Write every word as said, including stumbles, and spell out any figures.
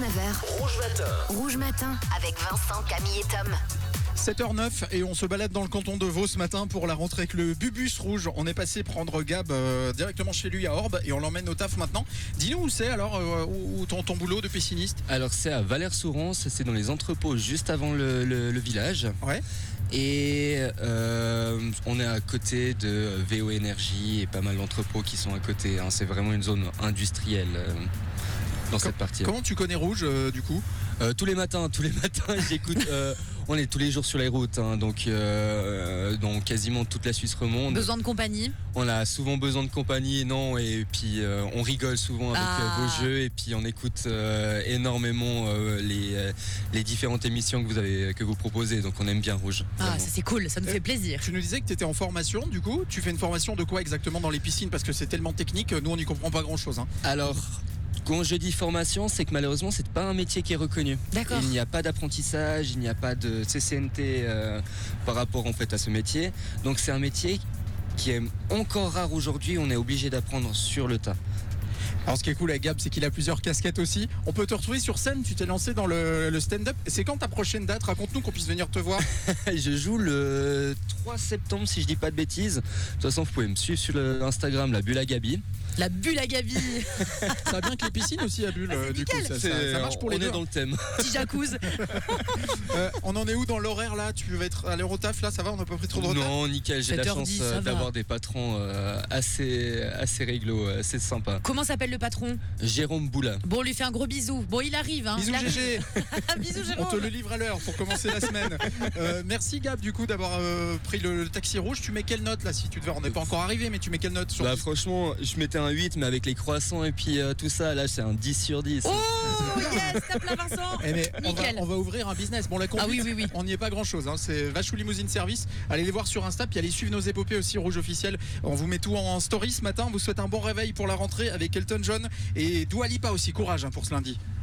neuf heures. Rouge Matin. Rouge Matin avec Vincent, Camille et Tom. sept heures neuf et on se balade dans le canton de Vaud ce matin pour la rentrée avec le Bubus rouge. On est passé prendre Gab euh, directement chez lui à Orbe et on l'emmène au taf maintenant. Dis-nous où c'est alors, euh, où, où ton, ton boulot de pisciniste? Alors c'est à Valère-Sourance, c'est dans les entrepôts juste avant le, le, le village. Ouais. Et euh, on est à côté de V O Énergie et pas mal d'entrepôts qui sont à côté. Hein. C'est vraiment une zone industrielle euh, dans Com- cette partie. Comment tu connais Rouge euh, du coup? Euh, tous les matins, tous les matins, j'écoute. Euh, on est tous les jours sur les routes, hein, donc euh, dans quasiment toute la Suisse romande. Besoin de compagnie. On a souvent besoin de compagnie, non, et puis euh, on rigole souvent avec Ah. euh, vos jeux, et puis on écoute euh, énormément euh, les, euh, les différentes émissions que vous avez, que vous proposez, donc on aime bien Rouge. Ah, vraiment. ça c'est cool, ça nous Euh, fait plaisir. Tu nous disais que tu étais en formation du coup. Tu fais une formation de quoi exactement dans les piscines? Parce que c'est tellement technique, nous on n'y comprend pas grand chose. Hein. Alors, quand je dis formation, c'est que malheureusement, c'est pas un métier qui est reconnu. D'accord. Il n'y a pas d'apprentissage, il n'y a pas de C C N T euh, par rapport en fait à ce métier. Donc c'est un métier qui est encore rare aujourd'hui. On est obligé d'apprendre sur le tas. Alors ce qui est cool avec Gab, c'est qu'il a plusieurs casquettes aussi. On peut te retrouver sur scène, tu t'es lancé dans le, le stand-up. C'est quand ta prochaine date? Raconte-nous qu'on puisse venir te voir. Je joue le trois septembre, si je dis pas de bêtises. De toute façon, vous pouvez me suivre sur le Instagram, la Bulle à Gabi. La bulle à Gabi, Ça va bien que les piscines aussi à Bulle, euh, du coup, nickel. ça, ça- ça marche pour les on deux. est dans le thème. petit jacuzzi. Euh, on en est où dans l'horaire là? Tu vas être à l'heure au taf là, ça va? On n'a pas pris trop de retard? Non, nickel. J'ai la sept heures chance dix, euh, ça va. d'avoir des patrons euh, assez, assez réglo, euh, assez sympa. Comment s'appelle le patron? Jérôme Boula. Bon, on lui fait un gros bisou. Bon, il arrive. Hein. Bisous Il arrive. G G. Bisous On Jérôme. te le livre à l'heure pour commencer la semaine. Euh, merci Gab du coup d'avoir euh, pris le, le taxi rouge. Tu mets quelle note là si tu devais? On n'est pas encore arrivé, mais tu mets quelle note sur Bah dix? franchement, je mettais un huit, mais avec les croissants et puis euh, tout ça, là c'est un dix sur dix. Oh yes, tape là Vincent. Eh mais on, va, Nickel. on va ouvrir un business. Bon, la conduite, Ah oui, oui, oui. on n'y est pas grand chose. Hein. C'est Vachou Limousine Service. Allez les voir sur Insta, puis allez suivre nos épopées aussi Rouge officiel. On vous met tout en story ce matin. On vous souhaite un bon réveil pour la rentrée avec Elton John et Dua Lipa aussi. Courage hein, pour ce lundi.